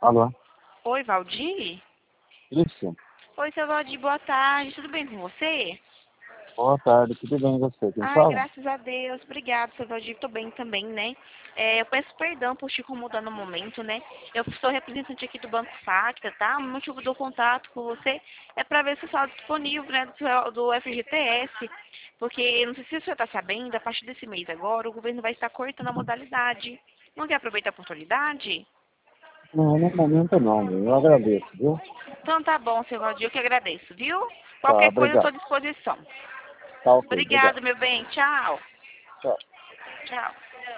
Alô? Oi, Valdir? Isso. Oi, seu Valdir, boa tarde. Tudo bem com você? Boa tarde, tudo bem e você? Quem Ai, fala? graças a Deus. Obrigada, seu Valdir. Tô bem também, né? Eu peço perdão por te incomodar no momento, né? Eu sou representante aqui do Banco Facta, tá? O motivo do contato com você é para ver se está disponível, né, do FGTS. Porque, não sei se você está sabendo, a partir desse mês agora, o governo vai estar cortando a modalidade. Não quer aproveitar a oportunidade? Não, no momento não, eu agradeço, viu? Então tá bom, seu Valdir, eu que agradeço, viu? Tá, Qualquer coisa, eu estou à obrigado. disposição. Tá ok, obrigado. Obrigado, meu bem. Tchau. Tchau. Tchau.